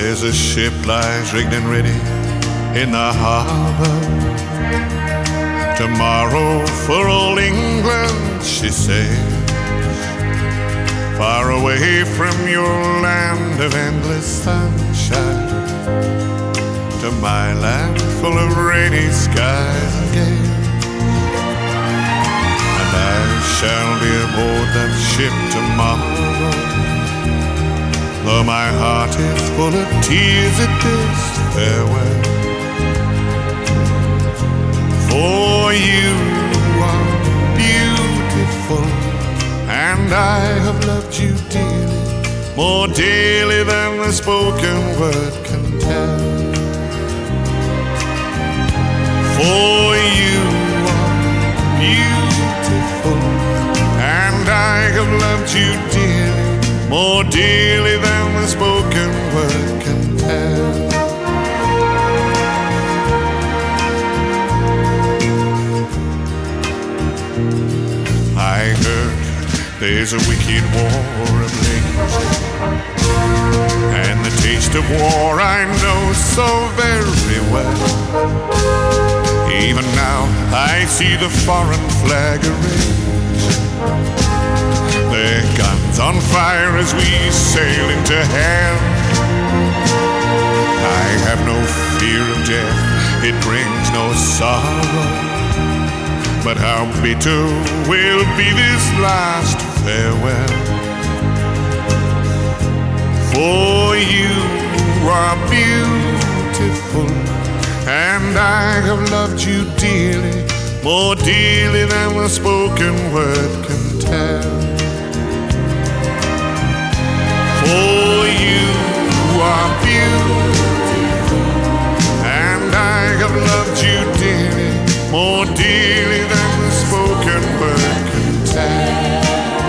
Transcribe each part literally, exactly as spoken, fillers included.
There's a ship lies rigged and ready in the harbor. Tomorrow for old England she sails, far away from your land of endless sunshine, to my land full of rainy skies and gales. And I shall be aboard that ship tomorrow, though my heart is full of tears at this farewell. For you are beautiful, and I have loved you dearly, more dearly than the spoken word can tell. For you are beautiful, and I have loved you dearly, more dearly than the spoken word can tell. I heard there's a wicked war ablaze, and the taste of war I know so very well. Even now I see the foreign flag arrays, their guns on fire as we sail into hell. I have no fear of death, it brings no sorrow, but how bitter will be this last farewell. For you are beautiful, and I have loved you dearly, more dearly than the spoken word can tell. For you are beautiful, and I have loved you dearly, more dearly than the spoken word can tell.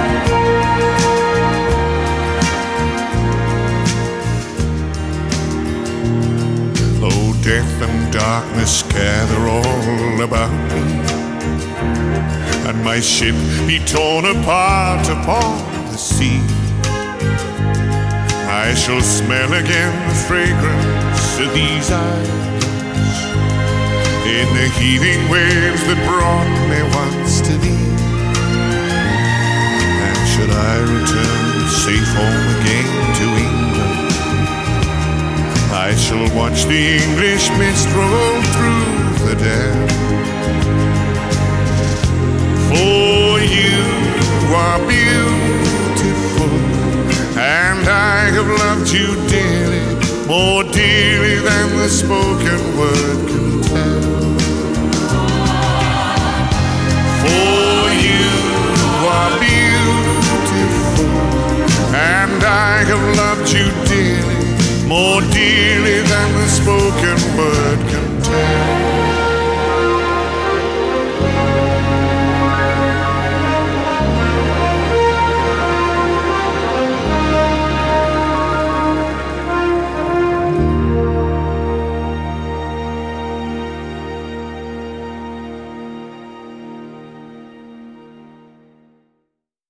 Though death and darkness gather all about me, and my ship be torn apart upon the sea, I shall smell again the fragrance of these islands, in the heaving waves that brought me once to thee. And should I return safe home again to England, I shall watch the English mist roll through the dam. For you are beautiful, and I have loved you dearly, more dearly than the spoken word can tell. For you are beautiful, and I have loved you dearly, more dearly than the spoken